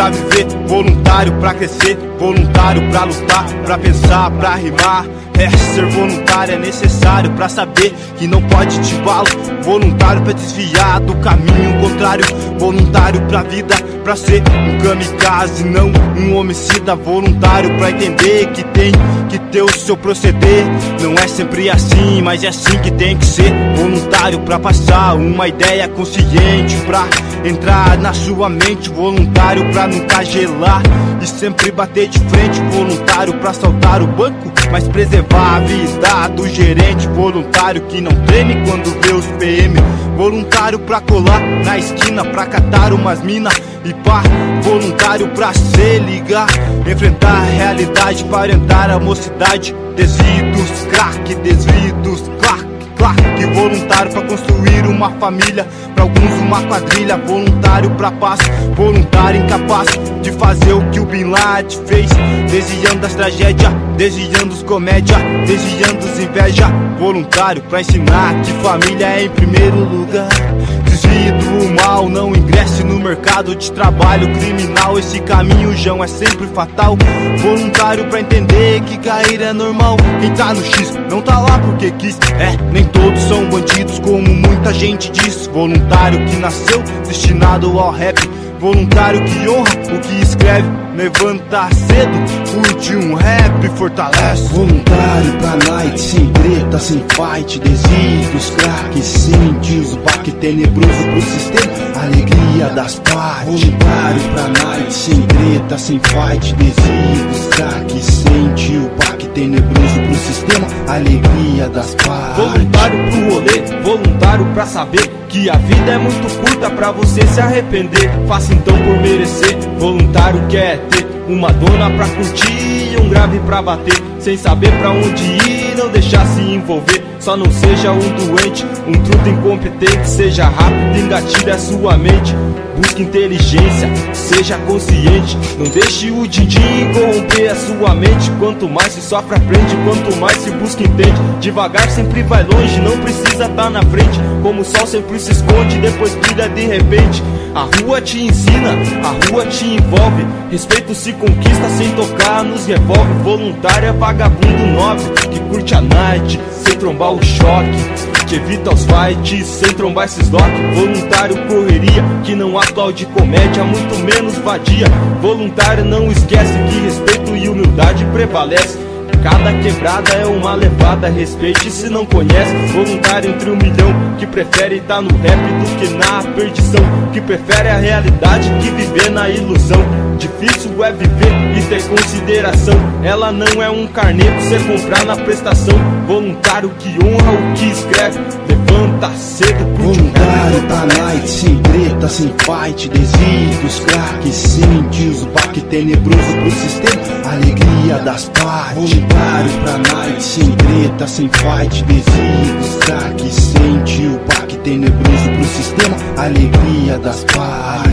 pra viver, voluntário pra crescer, voluntário pra lutar, pra pensar, pra rimar. Ser voluntário é necessário pra saber que não pode te balo. Voluntário pra desviar do caminho contrário. Voluntário pra vida, pra ser um kamikaze, não um homicida. Voluntário pra entender que tem que ter o seu proceder. Não é sempre assim, mas é assim que tem que ser. Voluntário pra passar uma ideia consciente, pra entrar na sua mente. Voluntário pra nunca gelar e sempre bater de frente. Voluntário pra assaltar o banco, mas preservar a vida do gerente. Voluntário que não treme quando vê os PM. Voluntário pra colar na esquina, pra catar umas mina e pá. Voluntário pra se ligar, enfrentar a realidade, para entrar a mocidade. Desvidos, crack, desvidos, clac, clac. Voluntário pra construir uma família, pra alguns uma quadrilha. Voluntário pra paz, voluntário incapaz de fazer o que o Bin Laden fez. Desviando as tragédias, desviando os comédia, desviando os inveja. Voluntário pra ensinar que família é em primeiro lugar. Desvie do mal, não ingresse no mercado de trabalho criminal. Esse caminho já é sempre fatal. Voluntário pra entender que cair é normal. Quem tá no X não tá lá porque quis. Nem todos são bandidos como muita gente diz. Voluntário que nasceu destinado ao rap. Voluntário que honra o que escreve, levanta cedo, curte um rap, fortalece. Voluntário pra night, sem treta, sem fight. Desvios, crack, sente o baque tenebroso pro sistema, alegria das partes. Voluntário pra night, sem treta, sem fight. Desvios, crack, sente o baque tenebroso pro sistema, alegria das partes. Voluntário pro rolê, voluntário pra saber que a vida é muito curta pra você se arrepender. Faça então por merecer. Voluntário quer ter uma dona pra curtir, um grave pra bater, sem saber pra onde ir, não deixar se envolver. Só não seja um doente, um truta incompetente. Seja rápido, engatilhe a sua mente. Busque inteligência, seja consciente. Não deixe o din-din corromper a sua mente. Quanto mais se sofre aprende, quanto mais se busca entende. Devagar sempre vai longe, não precisa tá na frente. Como o sol sempre se esconde, depois brilha de repente. A rua te ensina, a rua te envolve. Respeito se conquista sem tocar nos revólver. Voluntário é vagabundo nobre, que curte a night, sem trombar o choque, que evita os fights, sem trombar esses lock. Voluntário correria, que não aplaude comédia, muito menos vadia. Voluntário não esquece que respeito e humildade prevalece. Cada quebrada é uma levada, respeite se não conhece. Voluntário entre 1 milhão, que prefere tá no rap do que na perdição, que prefere a realidade que viver na ilusão. Difícil é viver e ter consideração. Ela não é um carnê pra você comprar na prestação. Voluntário que honra o que escreve, levanta cedo pro voluntário pra night, sem treta, sem fight. Desvios, crack, sente os baque tenebroso pro sistema, alegria das partes. Voluntário pra night, sem treta, sem fight. Desvios, crack, sente o baque tenebroso pro sistema, alegria das partes.